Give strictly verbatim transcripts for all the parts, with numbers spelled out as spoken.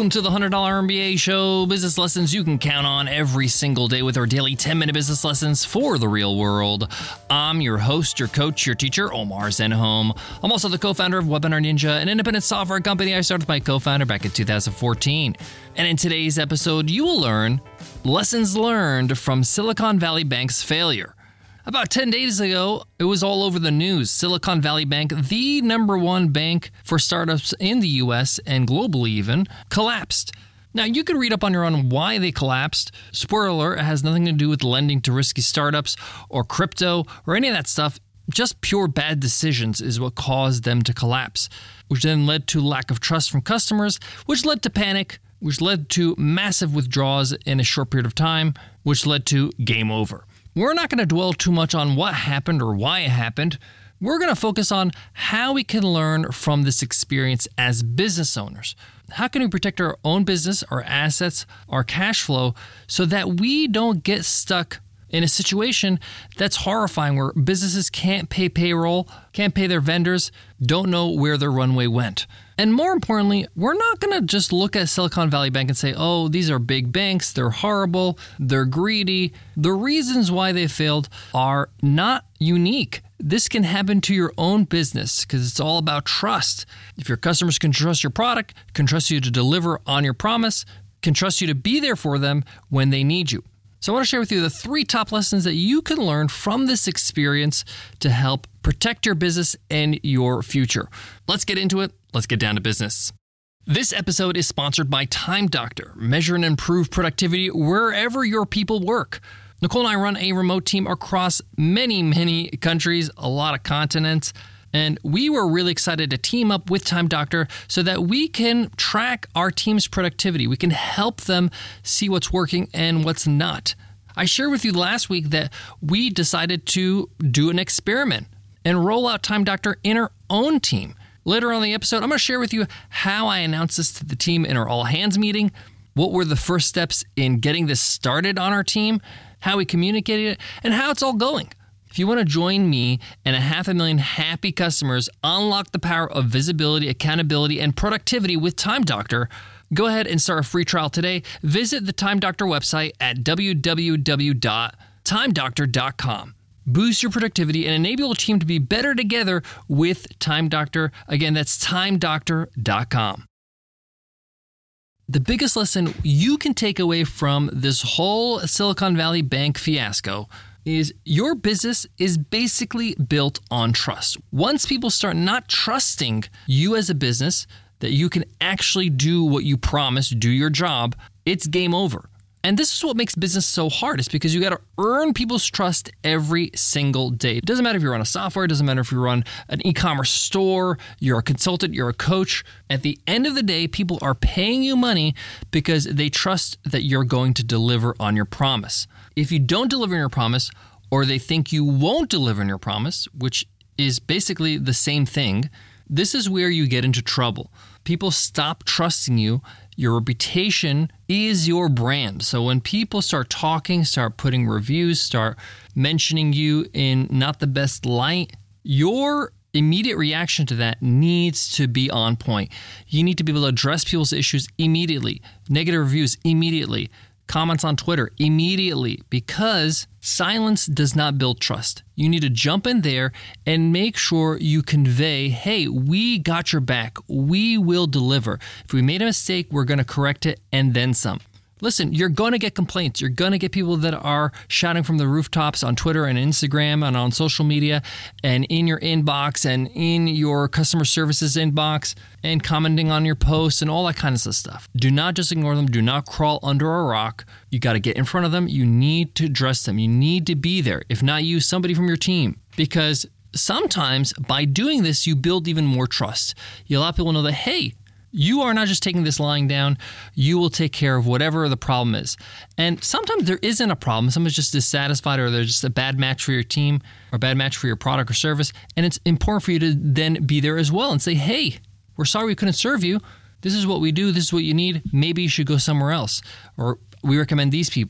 Welcome to the one hundred dollar M B A Show, business lessons you can count on every single day with our daily ten minute business lessons for the real world. I'm your host, your coach, your teacher, Omar Zenhom. I'm also the co-founder of Webinar Ninja, an independent software company I started with my co-founder back in two thousand fourteen. And in today's episode, you will learn lessons learned from Silicon Valley Bank's failure. About ten days ago, it was all over the news. Silicon Valley Bank, the number one bank for startups in the U S and globally even, collapsed. Now, you can read up on your own why they collapsed. Spoiler alert, it has nothing to do with lending to risky startups or crypto or any of that stuff. Just pure bad decisions is what caused them to collapse, which then led to lack of trust from customers, which led to panic, which led to massive withdrawals in a short period of time, which led to game over. We're not going to dwell too much on what happened or why it happened. We're going to focus on how we can learn from this experience as business owners. How can we protect our own business, our assets, our cash flow, so that we don't get stuck in a situation that's horrifying where businesses can't pay payroll, can't pay their vendors, don't know where their runway went. And more importantly, we're not going to just look at Silicon Valley Bank and say, oh, these are big banks, they're horrible, they're greedy. The reasons why they failed are not unique. This can happen to your own business because it's all about trust. If your customers can trust your product, can trust you to deliver on your promise, can trust you to be there for them when they need you. So I want to share with you the three top lessons that you can learn from this experience to help protect your business and your future. Let's get into it. Let's get down to business. This episode is sponsored by Time Doctor. Measure and improve productivity wherever your people work. Nicole and I run a remote team across many, many countries, a lot of continents. And we were really excited to team up with Time Doctor so that we can track our team's productivity. We can help them see what's working and what's not. I shared with you last week that we decided to do an experiment and roll out Time Doctor in our own team. Later on in the episode, I'm going to share with you how I announced this to the team in our all-hands meeting, what were the first steps in getting this started on our team, how we communicated it, and how it's all going. If you want to join me and a half a million happy customers unlock the power of visibility, accountability, and productivity with Time Doctor, go ahead and start a free trial today. Visit the Time Doctor website at w w w dot time doctor dot com. Boost your productivity and enable your team to be better together with Time Doctor. Again, that's time doctor dot com. The biggest lesson you can take away from this whole Silicon Valley Bank fiasco is your business is basically built on trust. Once people start not trusting you as a business, that you can actually do what you promise, do your job, it's game over. And this is what makes business so hard. It's because you got to earn people's trust every single day. It doesn't matter if you run a software, it doesn't matter if you run an e-commerce store, you're a consultant, you're a coach. At the end of the day, people are paying you money because they trust that you're going to deliver on your promise. If you don't deliver on your promise, or they think you won't deliver on your promise, which is basically the same thing, this is where you get into trouble. People stop trusting you. Your reputation is your brand. So when people start talking, start putting reviews, start mentioning you in not the best light, your immediate reaction to that needs to be on point. You need to be able to address people's issues immediately, negative reviews immediately, comments on Twitter immediately, because silence does not build trust. You need to jump in there and make sure you convey, hey, we got your back. We will deliver. If we made a mistake, we're going to correct it and then some. Listen, you're going to get complaints. You're going to get people that are shouting from the rooftops on Twitter and Instagram and on social media and in your inbox and in your customer services inbox and commenting on your posts and all that kind of stuff. Do not just ignore them. Do not crawl under a rock. You got to get in front of them. You need to address them. You need to be there. If not you, somebody from your team. Because sometimes by doing this, you build even more trust. You allow people to know that, hey, you are not just taking this lying down. You will take care of whatever the problem is. And sometimes there isn't a problem. Someone's just dissatisfied or they're just a bad match for your team or a bad match for your product or service. And it's important for you to then be there as well and say, hey, we're sorry we couldn't serve you. This is what we do. This is what you need. Maybe you should go somewhere else. Or we recommend these people.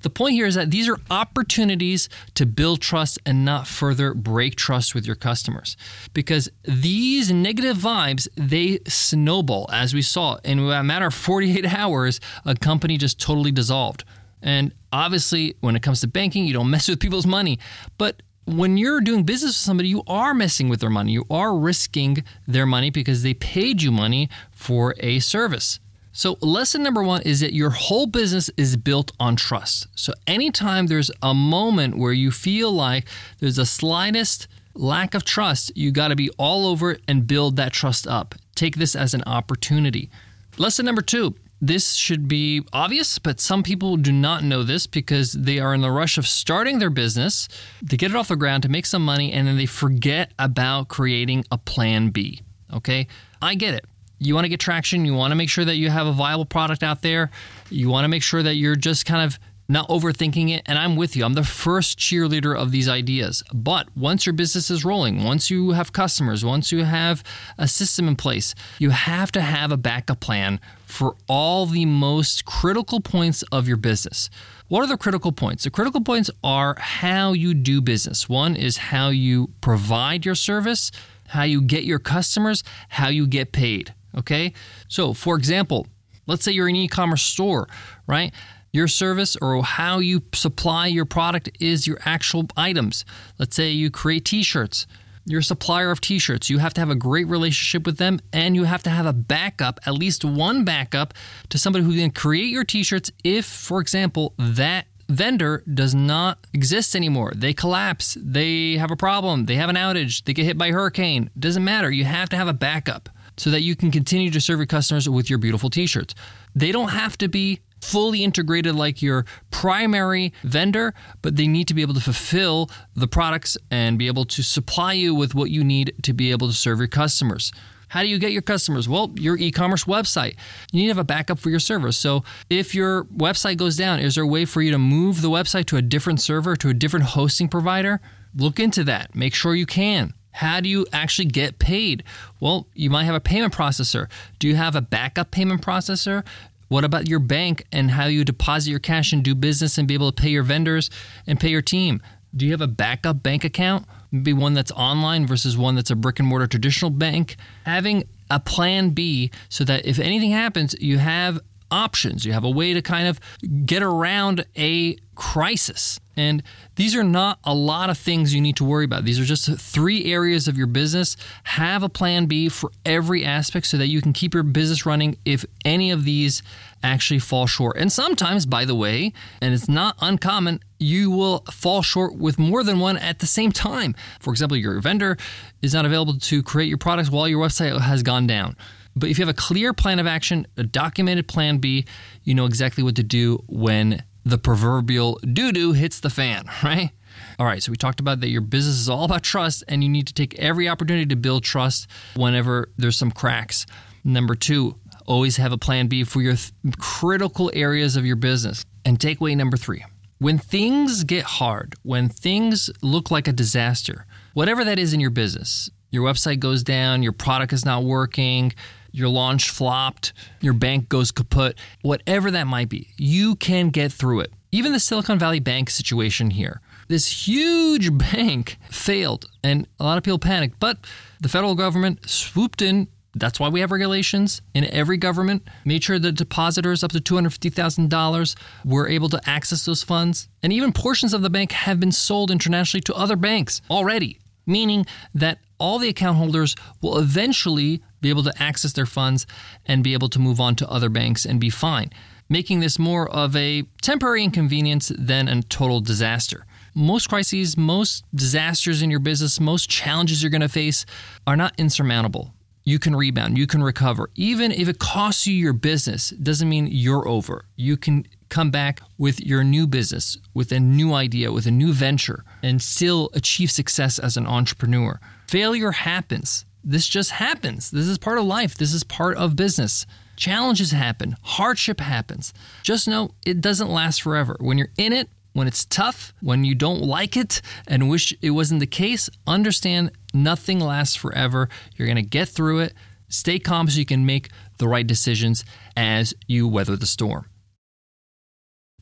The point here is that these are opportunities to build trust and not further break trust with your customers. Because these negative vibes, they snowball. As we saw, in a matter of forty-eight hours, a company just totally dissolved. And obviously, when it comes to banking, you don't mess with people's money. But when you're doing business with somebody, you are messing with their money. You are risking their money because they paid you money for a service. So lesson number one is that your whole business is built on trust. So anytime there's a moment where you feel like there's the slightest lack of trust, you got to be all over it and build that trust up. Take this as an opportunity. Lesson number two. This should be obvious, but some people do not know this because they are in the rush of starting their business to get it off the ground, to make some money, and then they forget about creating a plan B. Okay? I get it. You want to get traction. You want to make sure that you have a viable product out there. You want to make sure that you're just kind of not overthinking it. And I'm with you. I'm the first cheerleader of these ideas. But once your business is rolling, once you have customers, once you have a system in place, you have to have a backup plan for all the most critical points of your business. What are the critical points? The critical points are how you do business. One is how you provide your service, how you get your customers, how you get paid. Okay? So, for example, let's say you're an e-commerce store, right? Your service or how you supply your product is your actual items. Let's say you create t-shirts. You're a supplier of t-shirts. You have to have a great relationship with them, and you have to have a backup, at least one backup, to somebody who can create your t-shirts if, for example, that vendor does not exist anymore. They collapse. They have a problem. They have an outage. They get hit by a hurricane. It doesn't matter. You have to have a backup so that you can continue to serve your customers with your beautiful t-shirts. They don't have to be fully integrated like your primary vendor, but they need to be able to fulfill the products and be able to supply you with what you need to be able to serve your customers. How do you get your customers? Well, your e-commerce website. You need to have a backup for your server. So if your website goes down, is there a way for you to move the website to a different server, to a different hosting provider? Look into that. Make sure you can. How do you actually get paid? Well, you might have a payment processor. Do you have a backup payment processor? What about your bank and how you deposit your cash and do business and be able to pay your vendors and pay your team? Do you have a backup bank account? Maybe one that's online versus one that's a brick and mortar traditional bank. Having a plan B so that if anything happens, you have options. You have a way to kind of get around a crisis. And these are not a lot of things you need to worry about. These are just three areas of your business. Have a plan B for every aspect so that you can keep your business running if any of these actually fall short. And sometimes, by the way, and it's not uncommon, you will fall short with more than one at the same time. For example, your vendor is not available to create your products while your website has gone down. But if you have a clear plan of action, a documented plan B, you know exactly what to do when the proverbial doo-doo hits the fan, right? All right, so we talked about that your business is all about trust, and you need to take every opportunity to build trust whenever there's some cracks. Number two, always have a plan B for your th- critical areas of your business. And takeaway number three, when things get hard, when things look like a disaster, whatever that is in your business, your website goes down, your product is not working, your launch flopped, your bank goes kaput, whatever that might be, you can get through it. Even the Silicon Valley Bank situation here. This huge bank failed, and a lot of people panicked, but the federal government swooped in. That's why we have regulations in every government, made sure that depositors up to two hundred fifty thousand dollars were able to access those funds. And even portions of the bank have been sold internationally to other banks already, meaning that all the account holders will eventually be able to access their funds and be able to move on to other banks and be fine, making this more of a temporary inconvenience than a total disaster. Most crises, most disasters in your business, most challenges you're going to face are not insurmountable. You can rebound, you can recover. Even if it costs you your business, it doesn't mean you're over. You can come back with your new business, with a new idea, with a new venture, and still achieve success as an entrepreneur. Failure happens. This just happens. This is part of life. This is part of business. Challenges happen. Hardship happens. Just know it doesn't last forever. When you're in it, when it's tough, when you don't like it and wish it wasn't the case, understand nothing lasts forever. You're going to get through it. Stay calm so you can make the right decisions as you weather the storm.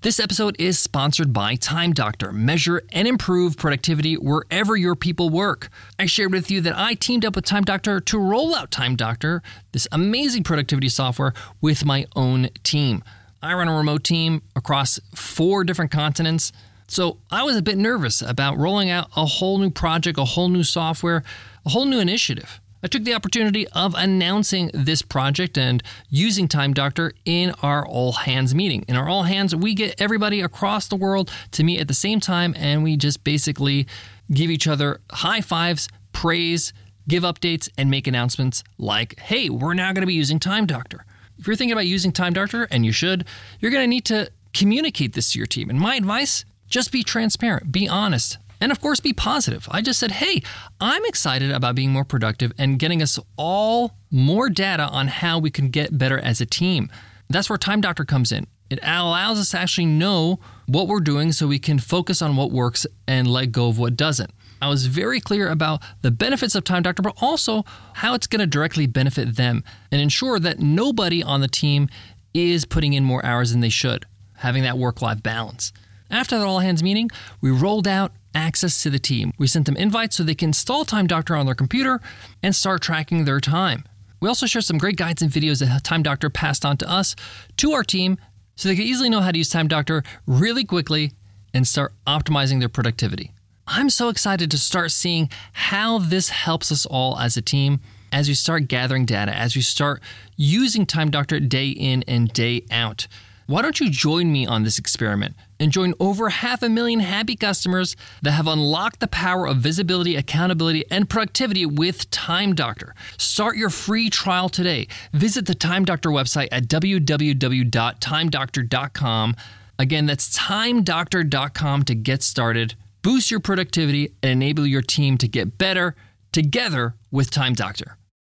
This episode is sponsored by Time Doctor. Measure and improve productivity wherever your people work. I shared with you that I teamed up with Time Doctor to roll out Time Doctor, this amazing productivity software, with my own team. I run a remote team across four different continents, so I was a bit nervous about rolling out a whole new project, a whole new software, a whole new initiative. I took the opportunity of announcing this project and using Time Doctor in our all hands meeting. In our all hands, we get everybody across the world to meet at the same time, and we just basically give each other high fives, praise, give updates, and make announcements like, hey, we're now going to be using Time Doctor. If you're thinking about using Time Doctor, and you should, you're going to need to communicate this to your team. And my advice, just be transparent, be honest. And of course, be positive. I just said, hey, I'm excited about being more productive and getting us all more data on how we can get better as a team. That's where Time Doctor comes in. It allows us to actually know what we're doing so we can focus on what works and let go of what doesn't. I was very clear about the benefits of Time Doctor, but also how it's going to directly benefit them and ensure that nobody on the team is putting in more hours than they should, having that work-life balance. After that all-hands meeting, we rolled out access to the team. We sent them invites so they can install Time Doctor on their computer and start tracking their time. We also shared some great guides and videos that Time Doctor passed on to us, to our team, so they could easily know how to use Time Doctor really quickly and start optimizing their productivity. I'm so excited to start seeing how this helps us all as a team as we start gathering data, as we start using Time Doctor day in and day out. Why don't you join me on this experiment and join over half a million happy customers that have unlocked the power of visibility, accountability, and productivity with Time Doctor. Start your free trial today. Visit the Time Doctor website at w w w dot time doctor dot com. Again, that's time doctor dot com to get started. Boost your productivity and enable your team to get better together with Time Doctor.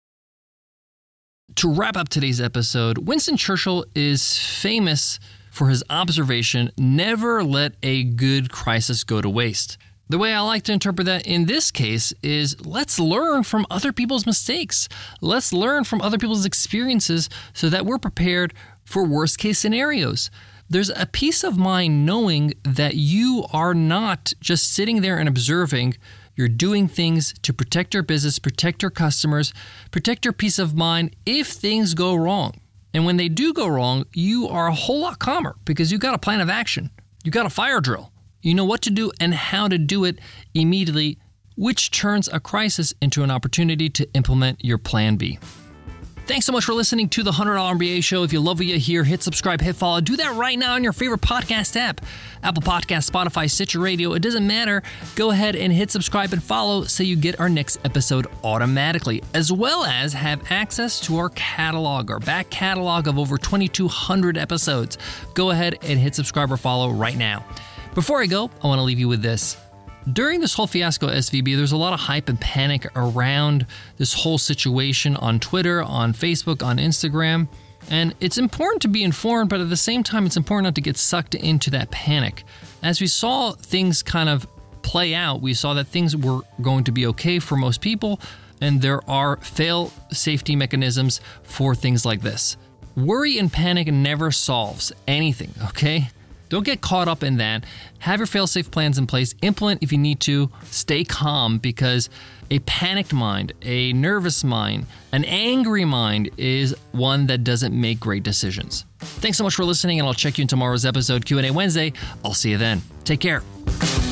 To wrap up today's episode, Winston Churchill is famous for his observation, never let a good crisis go to waste. The way I like to interpret that in this case is let's learn from other people's mistakes. Let's learn from other people's experiences so that we're prepared for worst case scenarios. There's a peace of mind knowing that you are not just sitting there and observing. You're doing things to protect your business, protect your customers, protect your peace of mind if things go wrong. And when they do go wrong, you are a whole lot calmer because you've got a plan of action. You've got a fire drill. You know what to do and how to do it immediately, which turns a crisis into an opportunity to implement your plan B. Thanks so much for listening to the one hundred dollar M B A Show. If you love what you hear, hit subscribe, hit follow. Do that right now on your favorite podcast app. Apple Podcasts, Spotify, Stitcher Radio. It doesn't matter. Go ahead and hit subscribe and follow so you get our next episode automatically, as well as have access to our catalog, our back catalog of over twenty-two hundred episodes. Go ahead and hit subscribe or follow right now. Before I go, I want to leave you with this. During this whole fiasco S V B, there's a lot of hype and panic around this whole situation on Twitter, on Facebook, on Instagram. And it's important to be informed, but at the same time, it's important not to get sucked into that panic. As we saw things kind of play out, we saw that things were going to be okay for most people, and there are fail safety mechanisms for things like this. Worry and panic never solves anything, okay? Don't get caught up in that. Have your fail-safe plans in place. Implement if you need to. Stay calm because a panicked mind, a nervous mind, an angry mind is one that doesn't make great decisions. Thanks so much for listening, and I'll check you in tomorrow's episode, Q and A Wednesday. I'll see you then. Take care.